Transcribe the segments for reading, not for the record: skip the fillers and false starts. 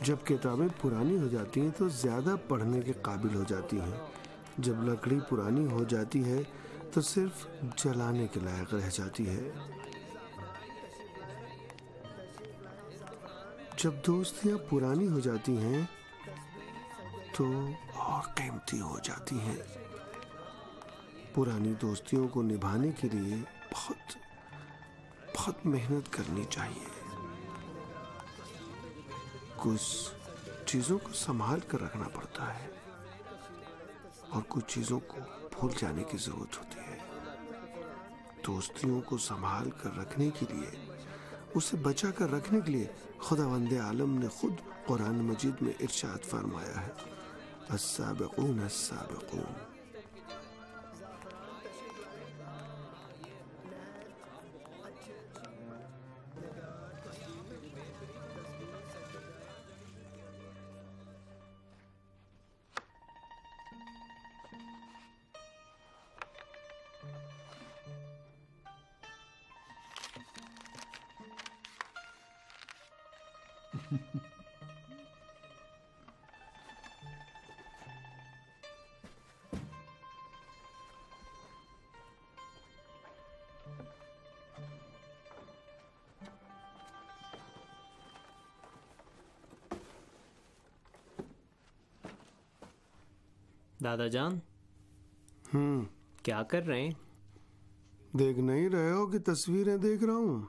जब किताबें पुरानी हो जाती हैं तो ज़्यादा पढ़ने के काबिल हो जाती हैं। जब लकड़ी पुरानी हो जाती है तो सिर्फ जलाने के लायक रह जाती है। जब दोस्तियां पुरानी हो जाती हैं तो और कीमती हो जाती हैं। पुरानी दोस्तियों को निभाने के लिए बहुत बहुत मेहनत करनी चाहिए। कुछ चीज़ों को संभाल कर रखना पड़ता है और कुछ चीज़ों को भूल जाने की ज़रूरत होती है। दोस्तियों को संभाल कर रखने के लिए, उसे बचा कर रखने के लिए खुदावंदे आलम ने खुद कुरान मजीद में इरशाद फरमाया है, अस्साबिकून अस्साबिकून। दादा जान, क्या कर रहे हैं? देख नहीं रहे हो कि तस्वीरें देख रहा हूँ?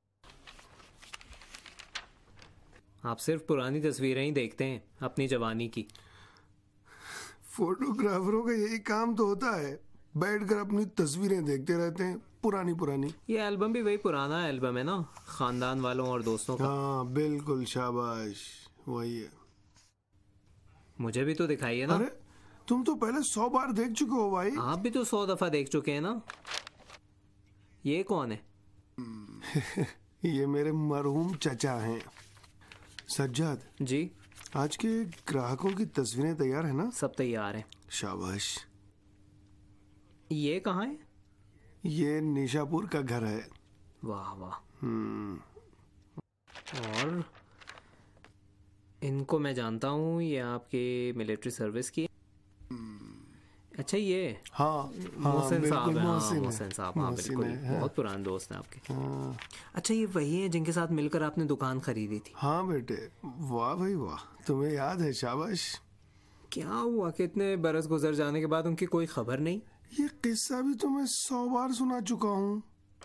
आप सिर्फ पुरानी तस्वीरें ही देखते हैं अपनी जवानी की। फोटोग्राफरों का यही काम तो होता है, बैठकर अपनी तस्वीरें देखते रहते हैं पुरानी पुरानी। ये एल्बम भी वही पुराना एल्बम है ना, खानदान वालों और दोस्तों का। हाँ बिल्कुल, शाबाश, वही है। मुझे भी तो दिखाइए ना। अरे तुम तो पहले 100 बार देख चुके हो भाई। आप भी तो 100 दफा देख चुके हैं ना। ये कौन है? ये मेरे मरहूम चचा हैं। सज्जाद जी, आज के ग्राहकों की तस्वीरें तैयार है ना? सब तैयार हैं। शाबाश। ये कहाँ है? ये निशापुर का घर है। वाह वाह। और इनको मैं जानता हूँ, ये आपके मिलिट्री सर्विस की। अच्छा, ये हाँ मोहसिन साहब हैं। मोहसिन मोहसिन साहब, हाँ बिल्कुल, है। बहुत पुराने दोस्त हैं आपके। हाँ। अच्छा, ये वही है जिनके साथ मिलकर आपने दुकान खरीदी थी? हाँ बेटे, वाह भाई वाह, तुम्हें याद है, शाबाश। क्या हुआ कि इतने बरस गुजर जाने के बाद उनकी कोई खबर नहीं? ये किस्सा भी तुम्हें 100 बार सुना चुका हूँ।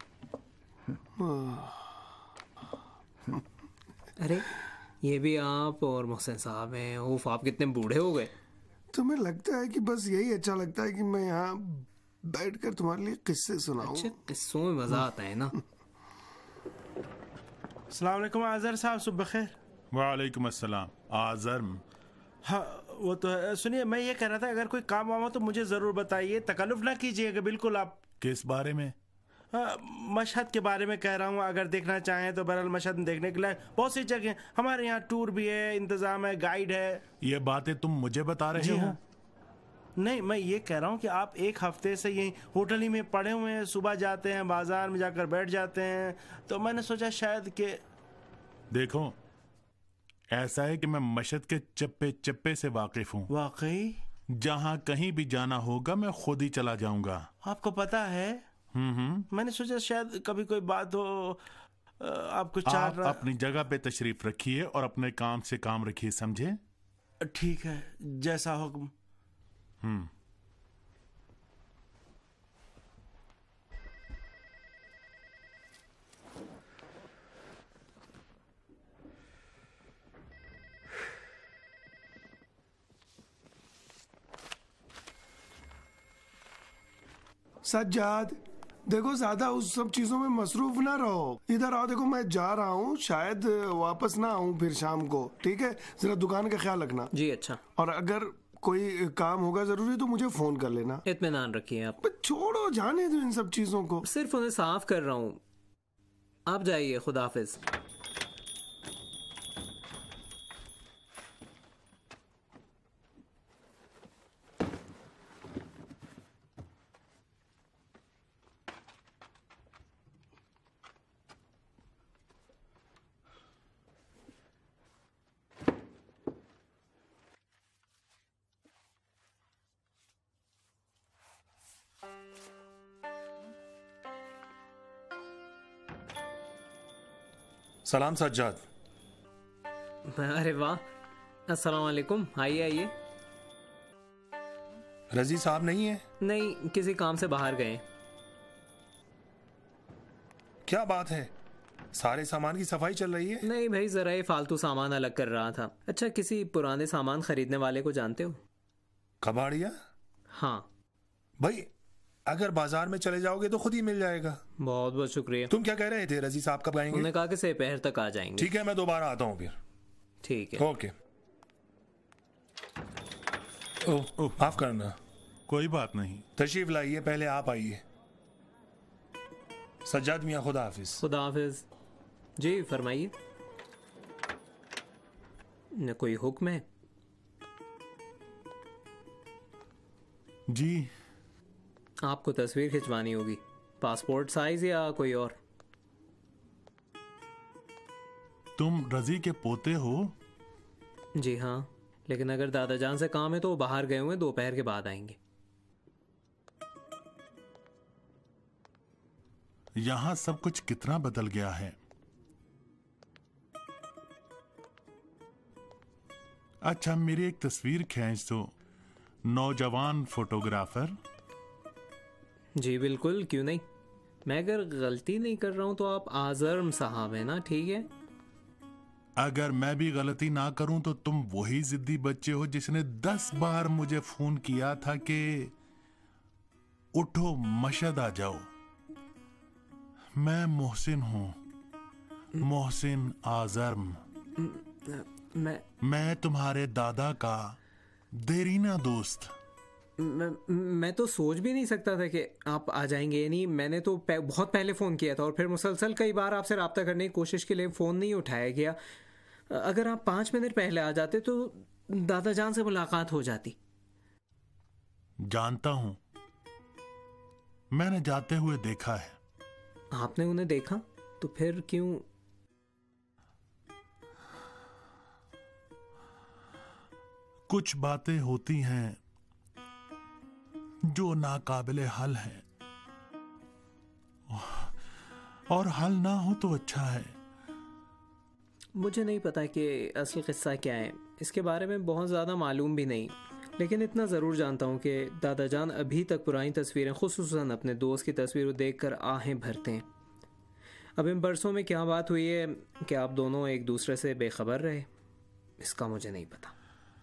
अरे ये भी आप और मोहसिन साहब हैं। उफ, आप कितने बूढ़े हो गए। तुम्हें लगता है कि बस यही अच्छा लगता है कि मैं यहाँ बैठकर तुम्हारे लिए किस्से सुनाऊं? अच्छा, किस्सों में मजा आता है ना। अस्सलाम वालेकुम आज़र साहब, सुबह खैर। वालेकुम अस्सलाम आज़र। हाँ वो तो है। सुनिए, मैं ये कह रहा था, अगर कोई काम वाम हो तो मुझे ज़रूर बताइए, तकल्लुफ़ ना कीजिएगा बिल्कुल आप। किस बारे में? मशहद के बारे में कह रहा हूँ। अगर देखना चाहें तो बहरहाल मशहद में देखने के लिए बहुत सी जगह हमारे यहाँ, टूर भी है, इंतज़ाम है, गाइड है। ये बातें तुम मुझे बता रहे हो? हाँ। नहीं, मैं ये कह रहा हूँ कि आप एक हफ्ते से यही होटल ही में पड़े हुए हैं, सुबह जाते हैं, बाजार में जाकर बैठ जाते हैं, तो मैंने सोचा शायद कि। देखो, ऐसा है कि मैं मशहद के चप्पे चप्पे से वाकिफ हूँ। वाकई? जहाँ कहीं भी जाना होगा मैं खुद ही चला जाऊंगा। आपको पता है? मैंने सोचा शायद कभी कोई बात हो, आपको आप अपनी जगह पे तशरीफ रखिए और अपने काम से काम रखिए, समझे? ठीक है, जैसा हुक्म। सज्जाद देखो, ज्यादा उस सब चीजों में मसरूफ ना रहो। इधर आओ, देखो मैं जा रहा हूँ, शायद वापस ना आऊँ फिर शाम को। ठीक है, जरा दुकान का ख्याल रखना। जी अच्छा। और अगर कोई काम होगा जरूरी तो मुझे फोन कर लेना। इत्मीनान रखिए आप। छोड़ो, जाने दो इन सब चीजों को। सिर्फ उन्हें साफ कर रहा हूँ। आप जाइए, खुदा हाफिज। सलाम सज्जाद। अरे वाह, अस्सलाम वालेकुम। आइए आइए। रजी साहब नहीं है? नहीं, किसी काम से बाहर गए। क्या बात है, सारे सामान की सफाई चल रही है? नहीं भाई, जरा ये फालतू सामान अलग कर रहा था। अच्छा, किसी पुराने सामान खरीदने वाले को जानते हो? कबाड़िया? हाँ भाई अगर बाजार में चले जाओगे तो खुद ही मिल जाएगा। बहुत बहुत शुक्रिया। तुम क्या कह रहे थे, रजी साहब कब आएंगे? उन्होंने कहा कि दोपहर तक आ जाएंगे। ठीक है, मैं दोबारा आता हूँ फिर। ठीक है। ओके। ओह, माफ करना। कोई बात नहीं। तशरीफ लाइए, पहले आप आइए। सज्जाद मियाँ, खुदा हाफिज। खुदा हाफिज। जी फरमाइए। न कोई हुक्म है? जी, आपको तस्वीर खिंचवानी होगी, पासपोर्ट साइज या कोई और? तुम रजी के पोते हो? जी हाँ, लेकिन अगर दादाजान से काम है तो वो बाहर गए हुए, दोपहर के बाद आएंगे। यहां सब कुछ कितना बदल गया है। अच्छा, मेरी एक तस्वीर खींच दो। नौजवान फोटोग्राफर। जी बिल्कुल, क्यों नहीं। मैं अगर गलती नहीं कर रहा हूं तो आप आजर्म साहब है ना? ठीक है। अगर मैं भी गलती ना करूं तो तुम वही जिद्दी बच्चे हो जिसने 10 बार मुझे फोन किया था कि उठो मशहद आ जाओ। मैं मोहसिन हूं, मोहसिन आजर्म। मैं तुम्हारे दादा का देरीना दोस्त। मैं तो सोच भी नहीं सकता था कि आप आ जाएंगे। नहीं, मैंने तो बहुत पहले फ़ोन किया था और फिर मुसलसल कई बार आपसे रब्ता करने की कोशिश के लिए फ़ोन नहीं उठाया गया। अगर आप 5 मिनट पहले आ जाते तो दादाजान से मुलाकात हो जाती। जानता हूं, मैंने जाते हुए देखा है। आपने उन्हें देखा तो फिर क्यों? कुछ बातें होती हैं जो नाकाबिले हल है, और हल ना हो तो अच्छा है। मुझे नहीं पता कि असल किस्सा क्या है, इसके बारे में बहुत ज़्यादा मालूम भी नहीं, लेकिन इतना ज़रूर जानता हूँ कि दादाजान अभी तक पुरानी तस्वीरें, खुसूसन अपने दोस्त की तस्वीर देखकर आहें भरते हैं। अब इन बरसों में क्या बात हुई है कि आप दोनों एक दूसरे से बेखबर रहे, इसका मुझे नहीं पता।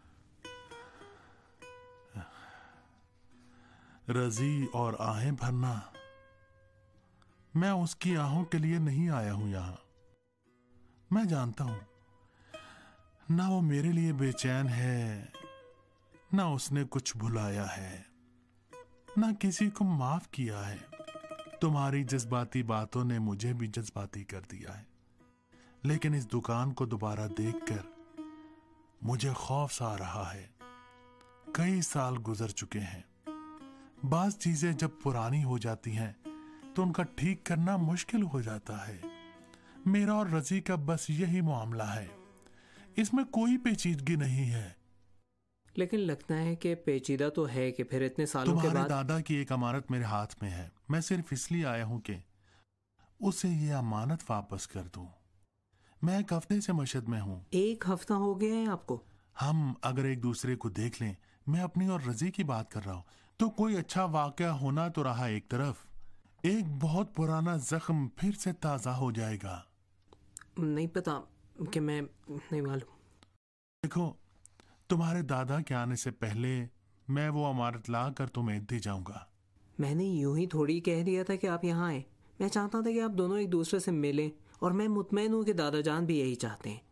रजी और आहें भरना, मैं उसकी आहों के लिए नहीं आया हूं यहां। मैं जानता हूं ना वो मेरे लिए बेचैन है, ना उसने कुछ भुलाया है, ना किसी को माफ किया है। तुम्हारी जज्बाती बातों ने मुझे भी जज्बाती कर दिया है, लेकिन इस दुकान को दोबारा देखकर मुझे खौफ सा आ रहा है। कई साल गुजर चुके हैं। बाज़ चीजें जब पुरानी हो जाती हैं तो उनका ठीक करना मुश्किल हो जाता है। मेरा और रजी का बस यही मामला है, इसमें कोई पेचीदगी नहीं है। लेकिन लगता है कि पेचीदा तो है कि फिर इतने सालों के तुम्हारे बाद। दादा की एक अमानत मेरे हाथ में है। मैं सिर्फ इसलिए आया हूं कि उसे ये अमानत वापस कर दूं। मैं एक हफ्ते से मशहद में हूं। 1 हफ्ता हो गया है आपको? हम अगर एक दूसरे को देख लें, मैं अपनी और रजी की बात कर रहा हूं, तो कोई अच्छा वाकया होना तो रहा एक तरफ, एक बहुत पुराना जख्म फिर से ताजा हो जाएगा। नहीं पता कि मैं नहीं मालूम। देखो, तुम्हारे दादा के आने से पहले मैं वो अमानत ला कर तुम्हें दे जाऊंगा। मैंने यूं ही थोड़ी कह दिया था कि आप यहाँ आए। मैं चाहता था कि आप दोनों एक दूसरे से मिलें, और मैं मुतमईन हूं कि दादाजान भी यही चाहते हैं।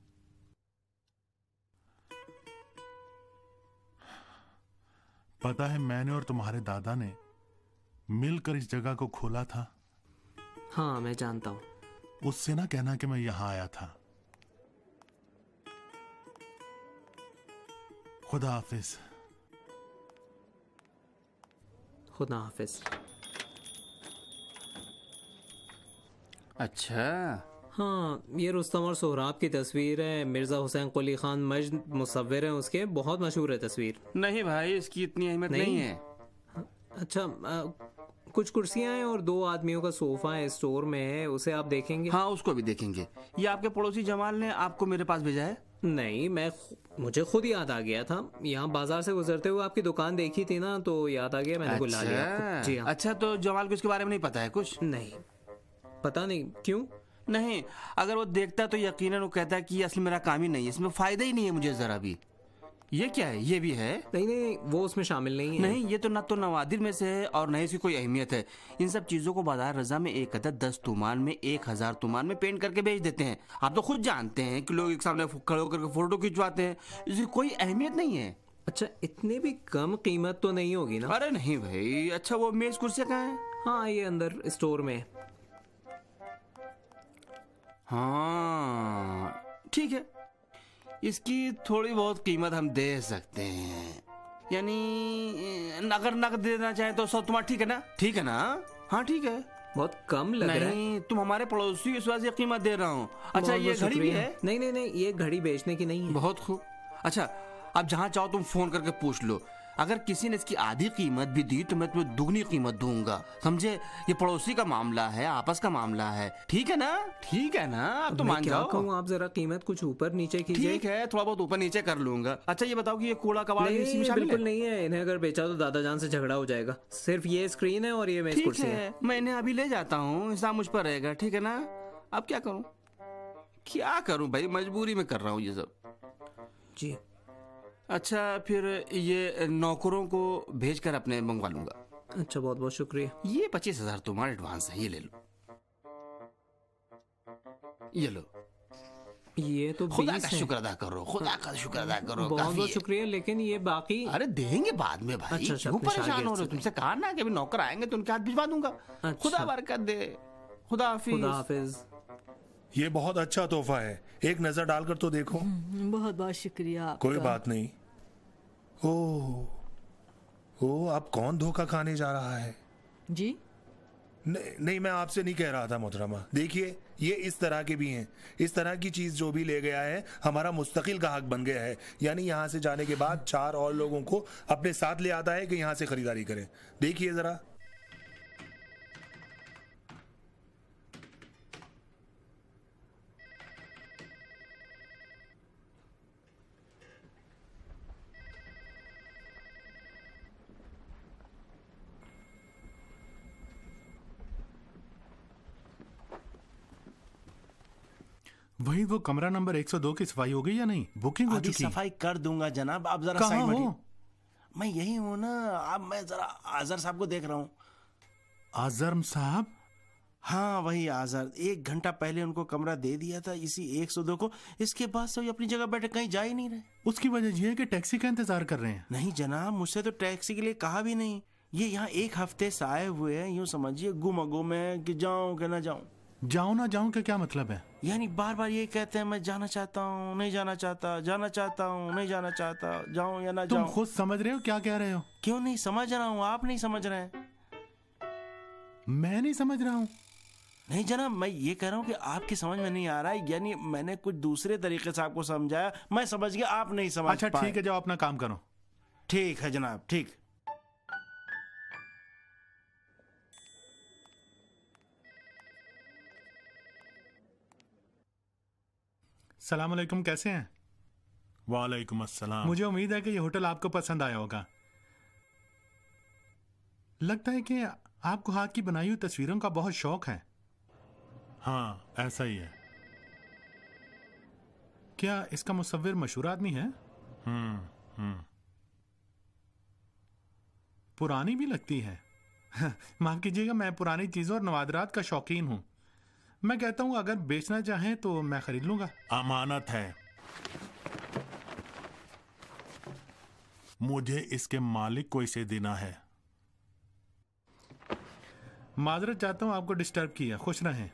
पता है, मैंने और तुम्हारे दादा ने मिलकर इस जगह को खोला था। हाँ मैं जानता हूं। उससे ना कहना कि मैं यहां आया था। खुदा हाफिज। खुदा हाफिज। अच्छा, हाँ, ये रुस्तम और सोहराब की तस्वीर है। मिर्ज़ा हुसैन कुली खान मजद मुसव्विर हैं उसके, बहुत मशहूर है तस्वीर। नहीं भाई, इसकी इतनी अहमियत नहीं है। अच्छा, कुछ कुर्सियां हैं और 2 आदमियों का सोफा है, स्टोर में है, उसे आप देखेंगे? हाँ, उसको भी देखेंगे। ये आपके पड़ोसी जमाल ने आपको मेरे पास भेजा है? नहीं, मुझे खुद याद आ गया था। यहाँ बाजार से गुजरते हुए आपकी दुकान देखी थी ना, तो याद आ गया, मैंने बुला लिया आपको। जी हाँ। अच्छा, तो जमाल को इसके बारे में नहीं पता है कुछ? नहीं पता। नहीं क्यों? नहीं, अगर वो देखता तो यकीनन वो कहता कि ये असली मेरा काम ही नहीं है, इसमें फायदा ही नहीं है मुझे जरा भी। ये क्या है? ये भी है? नहीं नहीं, वो उसमें शामिल नहीं है। नहीं, ये तो ना तो नवादिर में से है और न ही इसकी कोई अहमियत है। इन सब चीजों को बाजार रजा में एक अदद 10 तुमान में 1000 तुमान में पेंट करके बेच देते हैं। आप तो खुद जानते हैं कि लोग एक सामने खड़े होकर फोटो खिंचवाते हैं, इसकी कोई अहमियत नहीं है। अच्छा, इतने भी कम कीमत तो नहीं होगी ना? अरे नहीं भाई। अच्छा, वो मेज कुर्सियां कहाँ है? हाँ, ये अंदर स्टोर में। हाँ ठीक है, इसकी थोड़ी बहुत कीमत हम दे सकते हैं। यानी अगर नकद देना चाहे तो 100 तुम्हारा ठीक है ना? ठीक है ना? हाँ ठीक है। बहुत कम लग रहा है। नहीं, तुम हमारे पड़ोसी, इस वजह से कीमत दे रहा हूँ। अच्छा, ये घड़ी भी है? नहीं नहीं नहीं, ये घड़ी बेचने की नहीं है। बहुत खूब। अच्छा, आप जहाँ चाहो तुम फोन करके पूछ लो। अगर किसी ने इसकी आधी कीमत भी दी तो मैं तुम्हें दुगनी कीमत दूंगा, समझे? ये पड़ोसी का मामला है, आपस का मामला है। ठीक है ना? ठीक है ना? अब तो मान जाओ। कहूँ, आप जरा कीमत कुछ ऊपर नीचे कीजिए। ठीक है, थोड़ा बहुत ऊपर नीचे कर लूंगा। अच्छा, ये बताओ कि ये कूड़ा कबाड़ इसी में शामिल है? बिल्कुल नहीं है। इन्हें अगर बेचा तो दादा जान से झगड़ा हो जाएगा। सिर्फ ये स्क्रीन है और ये मेज कुर्सी है। मैं इन्हें अभी ले जाता हूँ, हिसाब मुझ पर रहेगा। ठीक है ना? अब क्या करूँ? क्या करूँ भाई, मजबूरी में कर रहा हूँ ये सब। जी। अच्छा, फिर ये नौकरों को भेजकर अपने मंगवा लूंगा। अच्छा, बहुत बहुत शुक्रिया। ये 25,000 तुम्हारा एडवांस है, ये ले लो। ये लो। ये तो खुदा का शुक्र अदा करो, खुदा का शुक्र अदा करो। बहुत बहुत शुक्रिया, लेकिन ये बाकी। अरे देंगे बाद में भाई। अच्छा, क्यों परेशान हो रहे हो? तुमसे कहा ना कि अभी नौकर आएंगे तो उनके हाथ भिजवा दूंगा। अच्छा। खुदा बरकत दे। खुदा हाफिज। खुदा हाफिज। ये बहुत अच्छा तोहफा है, एक नजर डालकर तो देखो। बहुत बहुत शुक्रिया आपका। कोई बात नहीं। ओ, अब कौन धोखा खाने जा रहा है? जी नहीं, मैं आपसे नहीं कह रहा था मोहतरमा। देखिए, ये इस तरह के भी हैं। इस तरह की चीज जो भी ले गया है हमारा मुस्तकिल का हक बन गया है। यानी यहाँ से जाने के बाद 4 और लोगों को अपने साथ ले आता है कि यहाँ से खरीदारी करें। देखिए जरा। वही वो कमरा नंबर 102 की सफाई हो गई या नहीं? बुकिंग हो अभी चुकी? सफाई कर दूंगा जनाब, आप जरा कहाँ साइड में हो? हटिए। मैं यही हूँ ना। अब मैं जरा आजर साहब को देख रहा हूँ। आजरम साहब? हाँ, वही आजर। 1 घंटा पहले उनको कमरा दे दिया था, इसी 102 को। इसके बाद से वो अपनी जगह बैठे कहीं जा ही नहीं रहे। उसकी वजह यह है कि टैक्सी का इंतजार कर रहे हैं। नहीं जनाब, मुझसे तो टैक्सी के लिए कहा भी नहीं। ये यहाँ 1 हफ्ते से आए हुए हैं, यूँ समझिए गुम में कि जाऊँ कि ना जाऊँ। जाऊं ना जाऊं का क्या मतलब है? यानी बार बार ये कहते हैं मैं जाना चाहता हूँ, नहीं जाना चाहता, जाना चाहता हूँ, नहीं जाना चाहता, जाऊं या ना तुम जाऊं। खुद समझ रहे हो क्या कह रहे हो? क्यों नहीं समझ रहा हूँ? आप नहीं समझ रहे हैं? मैं नहीं समझ रहा हूँ। नहीं जनाब, मैं ये कह रहा हूँ कि आपकी समझ में नहीं आ रहा है। यानी मैंने कुछ दूसरे तरीके से आपको समझाया, मैं समझ गया, आप नहीं समझ अच्छा पाए। ठीक है, जाओ अपना काम करो। ठीक है जनाब, ठीक। सलाम अलैकुम, कैसे हैं? वालेकुम अस्सलाम। मुझे उम्मीद है कि ये होटल आपको पसंद आया होगा। लगता है कि आपको हाथ की बनाई हुई तस्वीरों का बहुत शौक है। हाँ, ऐसा ही है। क्या इसका मुसव्विर मशहूर आदमी है? पुरानी भी लगती है। माफ कीजिएगा, मैं पुरानी चीजों और नवादरात का शौकीन हूं। मैं कहता हूं अगर बेचना चाहें तो मैं खरीद लूंगा। अमानत है, मुझे इसके मालिक को इसे देना है। माजरत चाहता हूं आपको डिस्टर्ब किया। खुश रहें।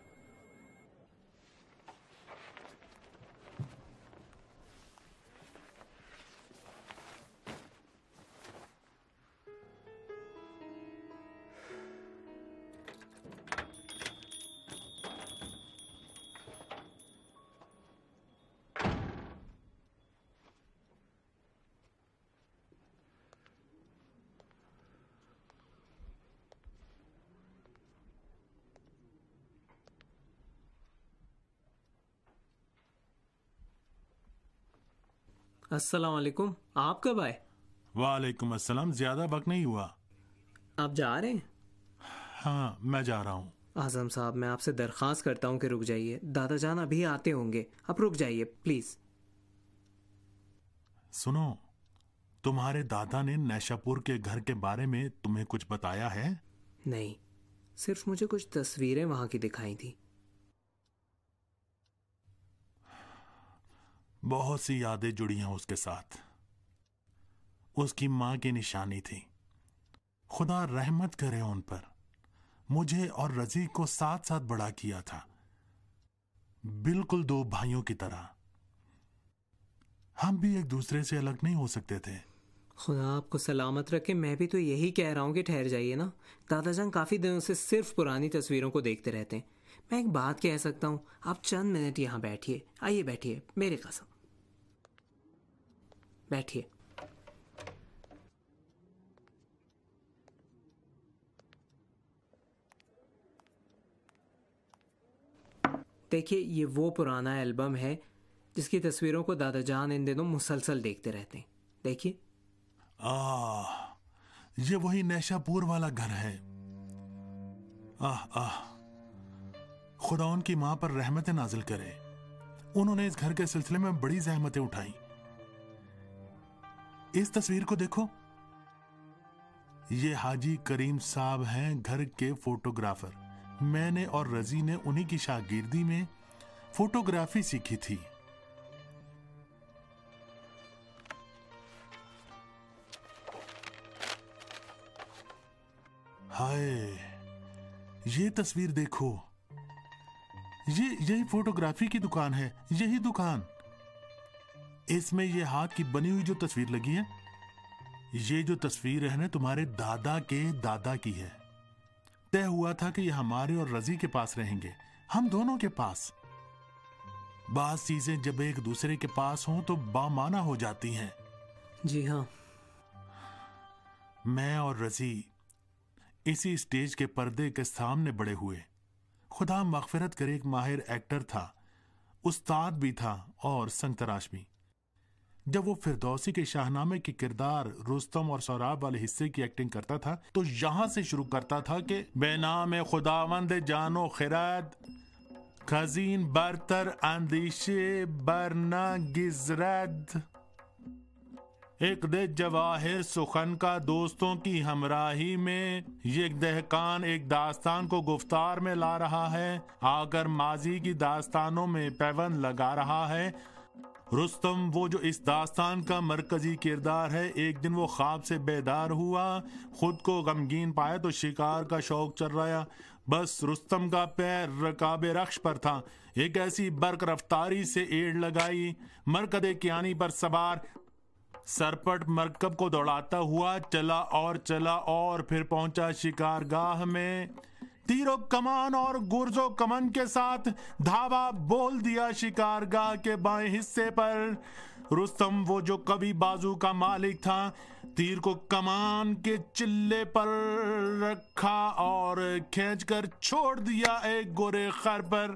अस्सलाम वालेकुम। आप कब आए? वालेकुम अस्सलाम। ज्यादा वक्त नहीं हुआ। आप जा रहे हैं? हाँ, मैं जा रहा हूँ। आजम साहब, मैं आपसे दरख्वास्त करता हूँ कि रुक जाइए। दादा जान अभी आते होंगे, आप रुक जाइए प्लीज। सुनो, तुम्हारे दादा ने नैशापुर के घर के बारे में तुम्हें कुछ बताया है? नहीं, सिर्फ मुझे कुछ तस्वीरें वहां की दिखाई थी। बहुत सी यादें जुड़ी हैं उसके साथ। उसकी मां की निशानी थी। खुदा रहमत करे उन पर। मुझे और रजी को साथ साथ बड़ा किया था, बिल्कुल दो भाइयों की तरह। हम भी एक दूसरे से अलग नहीं हो सकते थे। खुदा आपको सलामत रखे। मैं भी तो यही कह रहा हूँ कि ठहर जाइए ना। दादाजान काफी दिनों से सिर्फ पुरानी तस्वीरों को देखते रहते हैं। मैं एक बात कह सकता हूँ, आप चंद मिनट यहाँ बैठिए। आइए बैठिए, मेरे कसम बैठिए। देखिए, ये वो पुराना एल्बम है जिसकी तस्वीरों को दादाजान इन दिनों मुसलसल देखते रहते हैं। देखिए। ये वही नैशापुर वाला घर है। खुदा उनकी मां पर रहमतें नाजिल करे। उन्होंने इस घर के सिलसिले में बड़ी जहमतें उठाई। इस तस्वीर को देखो। ये हाजी करीम साहब हैं, घर के फोटोग्राफर। मैंने और रजी ने उन्हीं की शागिर्दी में फोटोग्राफी सीखी थी। हाय, ये तस्वीर देखो। यही फोटोग्राफी की दुकान है। यही दुकान। इसमें ये हाथ की बनी हुई जो तस्वीर लगी है, ये जो तस्वीर है ना, तुम्हारे दादा के दादा की है। तय हुआ था कि ये हमारे और रजी के पास रहेंगे, हम दोनों के पास। बात चीजें जब एक दूसरे के पास हों तो बामाना हो जाती हैं। जी हाँ। मैं और रजी इसी स्टेज के पर्दे के सामने बड़े हुए। खुदा मगफिरत करे, एक माहिर एक्टर था, उस्ताद भी था और संगतराश भी। जब वो फिरदौसी के शाहनामे के किरदार रुस्तम और सौराब वाले हिस्से की एक्टिंग करता था तो यहां से शुरू करता था कि बेनाम खुदावंद जानो खिरद, खजीन बरतर अंदिशे बरना गिजरद, एक दे जवाहिर सुखन का दोस्तों की हमराही में ये दहकान एक दास्तान को गुफ्तार में ला रहा है, आकर माजी की दास्तानों में पैबंद लगा रहा है। रुस्तम वो जो इस दास्तान का मरकजी किरदार है, एक दिन वो ख्वाब से बेदार हुआ, खुद को गमगीन पाया तो शिकार का शौक चल रहा। बस रुस्तम का पैर रकाबे रख्श पर था। एक ऐसी बर्क रफ्तारी से एड़ लगाई, मरकदे कियानी पर सवार सरपट मरकब को दौड़ाता हुआ चला और फिर पहुंचा शिकारगाह में। तीरों कमान और गुर्जो कमन के साथ धावा बोल दिया शिकारगाह के बाएं हिस्से पर। रुस्तम वो जो कभी बाजू का मालिक था, तीर को कमान के चिल्ले पर रखा और खींचकर छोड़ दिया एक गोरे खर पर।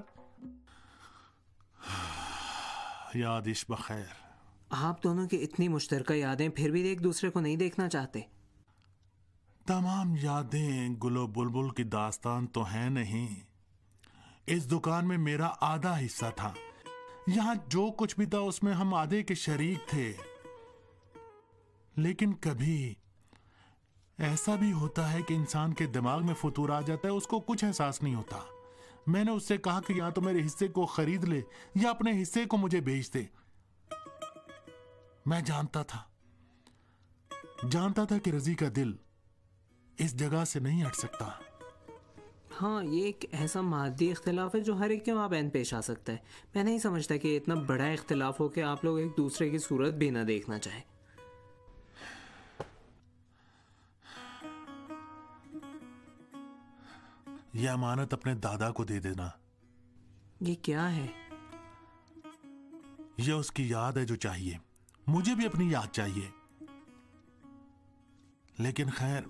यादिश बखैर। आप दोनों की इतनी मुश्तरका यादें, फिर भी एक दूसरे को नहीं देखना चाहते? तमाम यादें गुलो बुलबुल की दास्तान तो है नहीं। इस दुकान में मेरा आधा हिस्सा था। यहां जो कुछ भी था उसमें हम आधे के शरीक थे। लेकिन कभी ऐसा भी होता है कि इंसान के दिमाग में फतूर आ जाता है, उसको कुछ एहसास नहीं होता। मैंने उससे कहा कि या तो मेरे हिस्से को खरीद ले या अपने हिस्से को मुझे बेच दे। मैं जानता था कि रजी का दिल इस जगह से नहीं हट सकता। हाँ, ये एक ऐसा मादी इख्तिलाफ है जो हर एक के माबैन पेश आ सकता है। मैं नहीं समझता कि इतना बड़ा इख्तिलाफ हो कि आप लोग एक दूसरे की सूरत भी ना देखना चाहे। यह अमानत अपने दादा को दे देना। ये क्या है? यह उसकी याद है जो चाहिए। मुझे भी अपनी याद चाहिए। लेकिन खैर,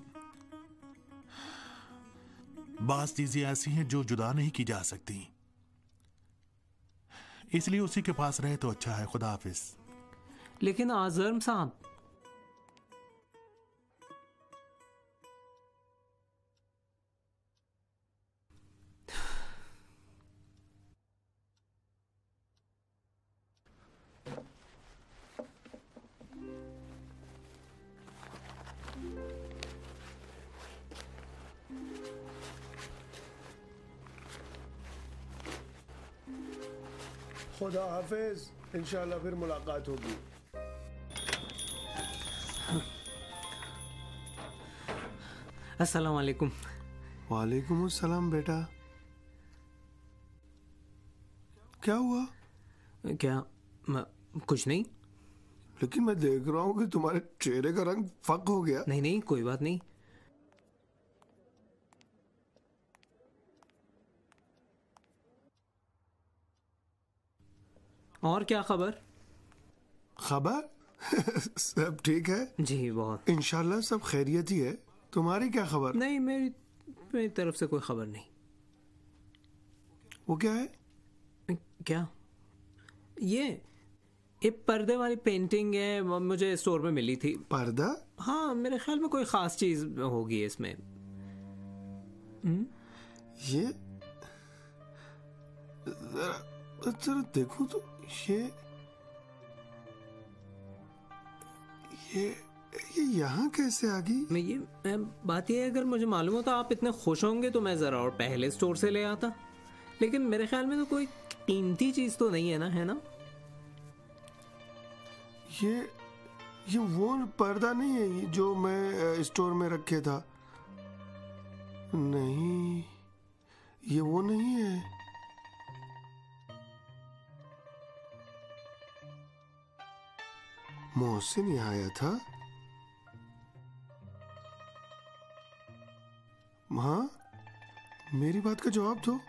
बास चीजें ऐसी हैं जो जुदा नहीं की जा सकती, इसलिए उसी के पास रहे तो अच्छा है। खुदा हाफिज। लेकिन आजम साहब, खुदा हाफिज, इंशाल्लाह फिर मुलाकात होगी। अस्सलाम वालेकुम। वालेकुम अस्सलाम बेटा। क्या हुआ? क्या? कुछ नहीं। लेकिन मैं देख रहा हूँ कि तुम्हारे चेहरे का रंग फक हो गया। नहीं नहीं, कोई बात नहीं। और क्या खबर? खबर सब ठीक है जी, बहुत। इंशाल्लाह सब खैरियत ही है। तुम्हारी क्या खबर? नहीं, मेरी तरफ से कोई खबर नहीं। वो क्या है? क्या? ये पर्दे वाली पेंटिंग है, मुझे स्टोर में मिली थी। पर्दा? हाँ, मेरे ख्याल में कोई खास चीज होगी इसमें। ये जरा देखो तो। ये यहाँ कैसे आ गई? बात ये है, अगर मुझे मालूम होता आप इतने खुश होंगे तो मैं जरा और पहले स्टोर से ले आता। लेकिन मेरे ख्याल में तो कोई कीमती चीज तो नहीं है ना, है ना? ये वो पर्दा नहीं है ये जो मैं स्टोर में रखे था? नहीं, ये वो नहीं है। मोहसिन यहाँ आया था? हाँ, मेरी बात का जवाब दो।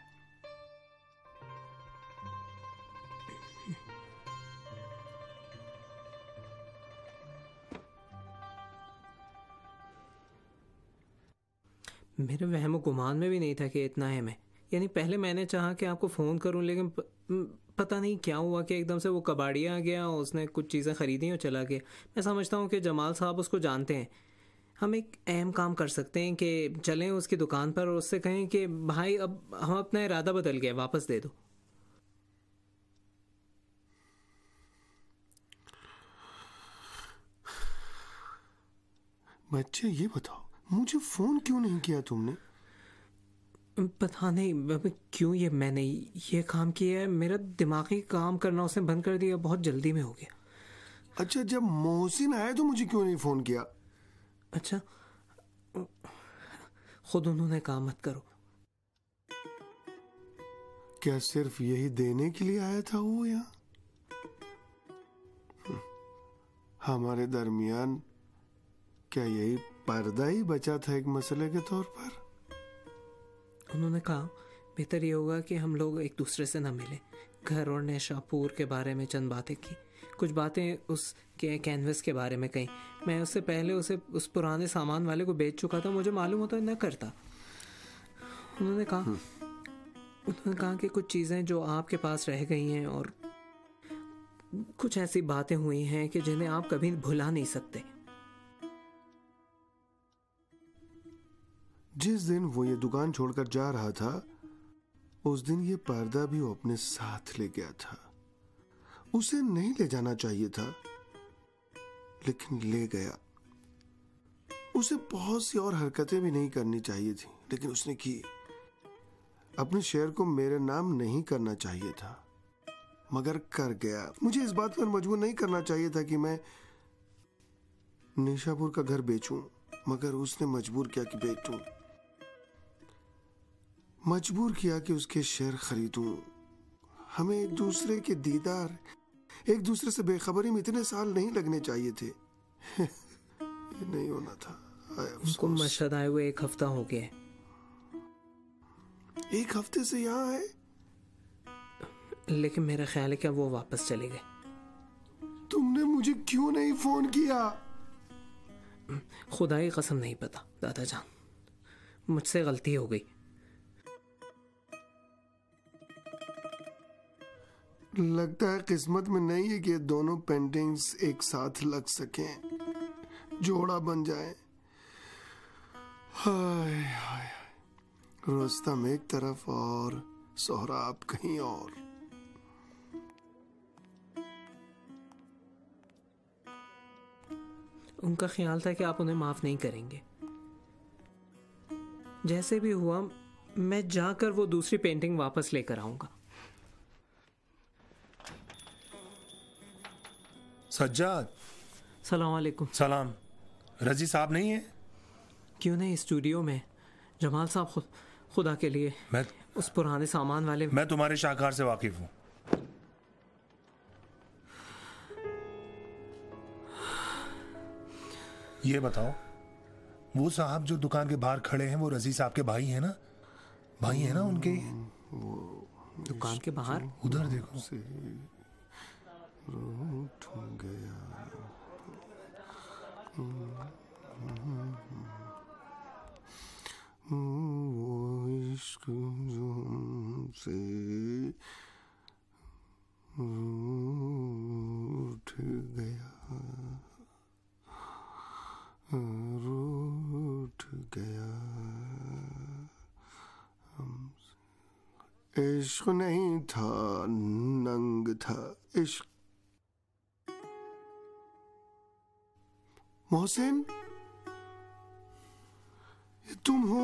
मेरे वहम गुमान में भी नहीं था कि इतना है। मैं यानी पहले मैंने चाहा कि आपको फ़ोन करूं, लेकिन पता नहीं क्या हुआ कि एकदम से वो कबाड़िया आ गया, उसने कुछ चीज़ें ख़रीदी और चला गया। मैं समझता हूं कि जमाल साहब उसको जानते हैं। हम एक अहम काम कर सकते हैं कि चलें उसकी दुकान पर और उससे कहें कि भाई अब हम अपना इरादा बदल गया, वापस दे दो। बच्चे ये बताओ, मुझे फोन क्यों नहीं किया तुमने? पता नहीं क्यों मैंने ये काम किया है। मेरा दिमागी काम करना उसने बंद कर दिया, बहुत जल्दी में हो गया। अच्छा, जब मोहसिन आए तो मुझे क्यों नहीं फोन किया? अच्छा, खुद उन्होंने कहा मत करो। क्या सिर्फ यही देने के लिए आया था वो यहाँ? हमारे दरमियान क्या यही पर्दा ही बचा था एक मसले के तौर पर? उन्होंने कहा बेहतर ये होगा कि हम लोग एक दूसरे से ना मिलें। घर और नेशापुर के बारे में चंद बातें की, कुछ बातें उसके कैनवस के बारे में कही। मैं उससे पहले उसे उस पुराने सामान वाले को बेच चुका था, मुझे मालूम होता न करता। उन्होंने कहा कि कुछ चीज़ें जो आपके पास रह गई हैं और कुछ ऐसी बातें हुई हैं कि जिन्हें आप कभी भुला नहीं सकते। जिस दिन वो ये दुकान छोड़कर जा रहा था, उस दिन ये पर्दा भी वो अपने साथ ले गया था। उसे नहीं ले जाना चाहिए था, लेकिन ले गया। उसे बहुत सी और हरकतें भी नहीं करनी चाहिए थी, लेकिन उसने की। अपने शेयर को मेरे नाम नहीं करना चाहिए था, मगर कर गया। मुझे इस बात पर मजबूर नहीं करना चाहिए था कि मैं निशापुर का घर बेचूं, मगर उसने मजबूर किया कि बेचूं। मजबूर किया कि उसके शेयर खरीदूं। हमें एक दूसरे के दीदार, एक दूसरे से बेखबरी में इतने साल नहीं लगने चाहिए थे। ये नहीं होना था। उनको मशहद आए हुए 1 हफ्ता हो गया। 1 हफ्ते से यहाँ है? लेकिन मेरा ख्याल है कि वो वापस चले गए। तुमने मुझे क्यों नहीं फोन किया? खुदा की कसम नहीं पता दादा जान, मुझसे गलती हो गई। लगता है किस्मत में नहीं है कि दोनों पेंटिंग्स एक साथ लग सकें, जोड़ा बन जाए। हाय हाय, रुस्तम एक तरफ और सोहराब कहीं और। उनका ख्याल था कि आप उन्हें माफ नहीं करेंगे। जैसे भी हुआ मैं जाकर वो दूसरी पेंटिंग वापस लेकर आऊंगा। सज्जाद। सलाम वालेकुम। सलाम। रजी साहब नहीं है? क्यों नहीं, स्टूडियो में। जमाल साहब, खुदा के लिए मैं उस पुराने सामान वाले। मैं तुम्हारे शाहकार से वाकिफ हूँ। ये बताओ, वो साहब जो दुकान के बाहर खड़े हैं वो रजी साहब के भाई हैं ना? भाई है ना उनके? दुकान के बाहर उधर देखो। रूठ गया। वो इश्क जो हमसे रूठ गया, रूठ गया हमसे। इश्क नहीं था, नंग था इश्क। मोहसिन, ये तुम हो?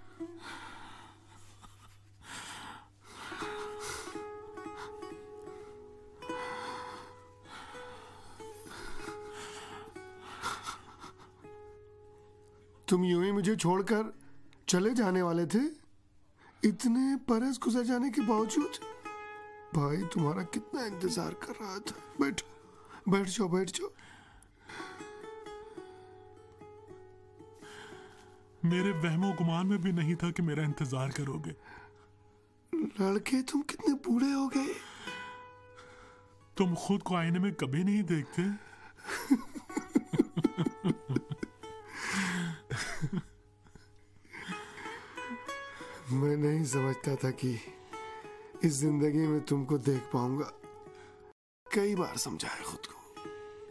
तुम यूं ही मुझे छोड़कर चले जाने वाले थे? इतने बरस गुजर जाने के बावजूद? भाई तुम्हारा कितना इंतजार कर रहा था। बैठो, बैठ जाओ, बैठ जाओ। मेरे वहमो गुमान में भी नहीं था कि मेरा इंतजार करोगे। लड़के तुम कितने बूढ़े हो गए। तुम खुद को आईने में कभी नहीं देखते। मैं नहीं समझता था कि इस जिंदगी में तुमको देख पाऊंगा। कई बार समझाया खुद को।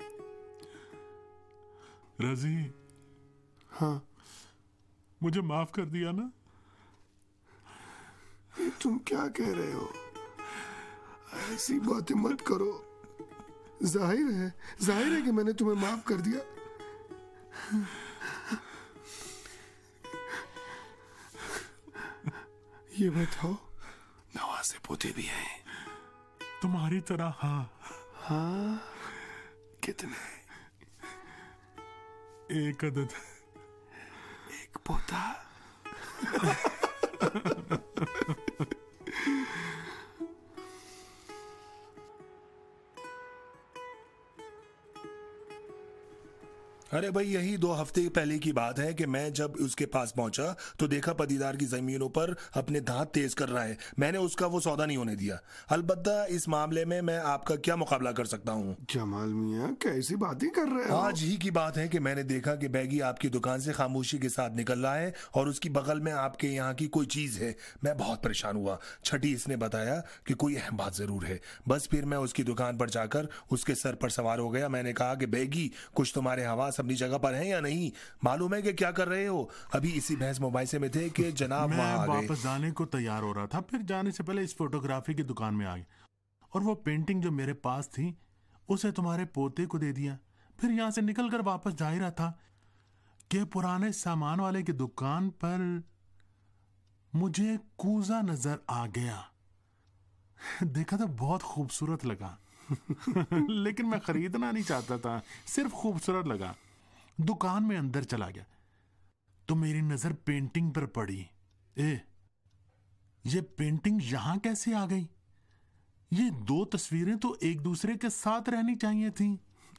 रजी, हाँ, मुझे माफ कर दिया ना? ये तुम क्या कह रहे हो? ऐसी बातें मत करो। जाहिर है कि मैंने तुम्हें माफ कर दिया। ये बताओ, नवासे पोते भी हैं? तुम्हारी तरह। हाँ। हाँ, कितने? एक अदद। एक पोता? अरे भाई, यही 2 हफ्ते पहले की बात है कि मैं जब उसके पास पहुंचा तो देखा पदीदार की जमीनों पर अपने दांत तेज कर रहा है। मैंने उसका वो सौदा नहीं होने दिया। अलबत्ता इस मामले में मैं आपका क्या मुकाबला कर सकता हूँ। जमाल मियाँ, कैसी बातें कर रहे हो? आज ही की बात है कि मैंने देखा कि बैगी आपकी दुकान से खामोशी के साथ निकल रहा है और उसकी बगल में आपके यहाँ की कोई चीज है। मैं बहुत परेशान हुआ। छठी इसने बताया कि कोई अहम बात जरूर है। बस फिर मैं उसकी दुकान पर जाकर उसके सर पर सवार हो गया। मैंने कहा कि बैगी, कुछ तुम्हारे हवास अपनी जगह पर हैं या नहीं? मालूम है कि क्या कर रहे हो? अभी इसी बहस मुबाइसे में थे कि जनाब वहां आ गए। मैं वापस जाने को तैयार हो रहा था, फिर जाने से पहले इस फोटोग्राफी की दुकान में आ गया और वो पेंटिंग जो मेरे पास थी उसे तुम्हारे पोते को दे दिया। फिर यहां से निकलकर वापस जा ही रहा था कि पुराने सामान वाले की दुकान पर मुझे कूजा नजर आ गया। देखा तो बहुत खूबसूरत लगा लेकिन मैं खरीदना नहीं चाहता था, सिर्फ खूबसूरत लगा। दुकान में अंदर चला गया तो मेरी नजर पेंटिंग पर पड़ी। ये पेंटिंग यहां कैसे आ गई? ये 2 तस्वीरें तो एक दूसरे के साथ रहनी चाहिए थी।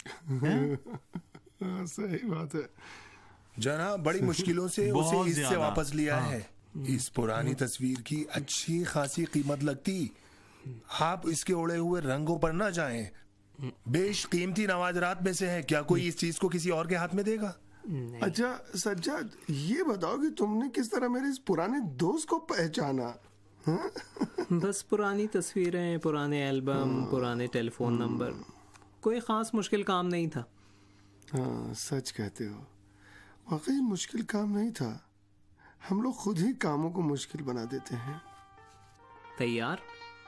सही बात है जनाब, बड़ी मुश्किलों से उसे इससे वापस लिया है। इस पुरानी तस्वीर की अच्छी खासी कीमत लगती। आप इसके उड़े हुए रंगों पर ना जाएं। बेशकीमती नवाजरात में से है। क्या कोई इस चीज को किसी और के हाथ में देगा? अच्छा सज्जाद, ये बताओ कि तुमने किस तरह मेरे इस पुराने दोस्त को पहचाना? बस पुरानी तस्वीरें, पुराने एल्बम, पुराने टेलीफोन नंबर। कोई ख़ास मुश्किल काम नहीं था। हाँ, सच कहते हो, वाकई मुश्किल काम नहीं था। हम लोग खुद ही कामों को मुश्किल बना देते हैं। तैयार?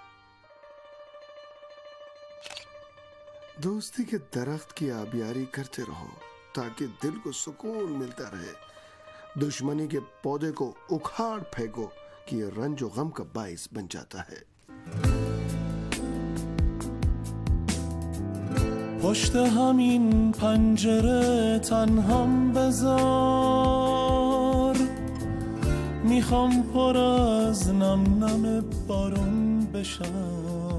दोस्ती के दरख्त की आबियारी करते रहो ताकि दिल को सुकून मिलता रहे। दुश्मनी के पौधे को उखाड़ फेंको कि ये रंज और गम का बाइस बन जाता है। پشت همین پنجره تنهام بذار، میخوام پر از نم نم بارون بشم.